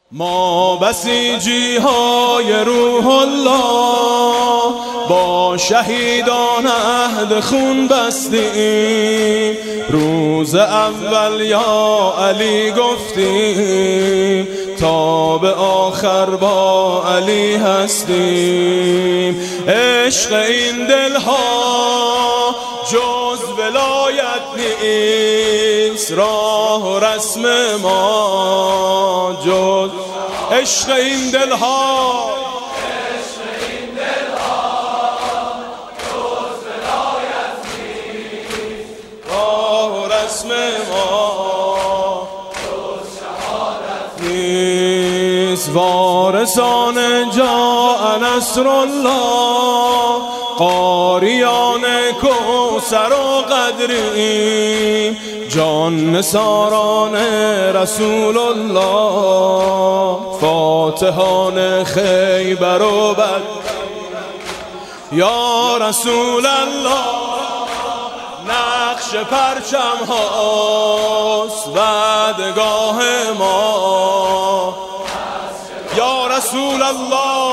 ما بسیجی های روح الله با شهیدان عهد خون بستیم. روز اول یا علی گفتیم تا به آخر با علی هستیم. عشق این دلها جز ولایت نیست، راه و رسم ما جز عشق این دلها جز ولایت نیست، راه و رسم ما جز شهادت نیست. وارثان جاء نصر الله، قاریان کوثر و قدریم، جان نثاران رسول الله، فاتحان خیبر و بدر. یا رسول الله نقش پرچم هاست وعدگاه ما. یا رسول الله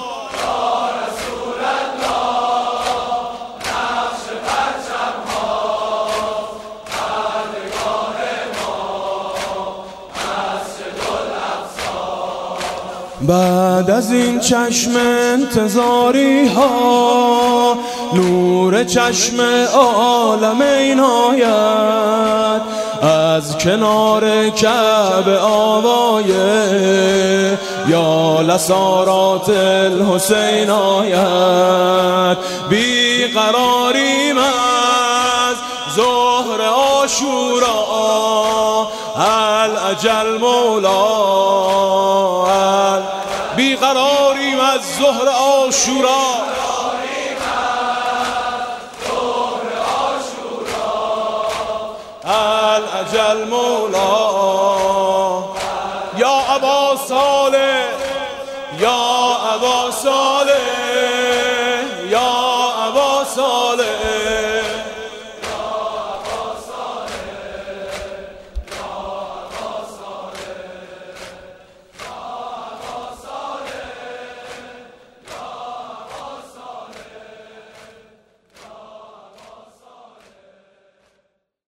بعد از این چشم انتظاری ها نور چشم عالم عنایت، از کنار کعبه آوایه یا لسارات الحسین آید. بیقراریم از ظهر عاشورا الاجل مولا، بیقراریم از ظهر عاشورا الاجل مولا. یا ابا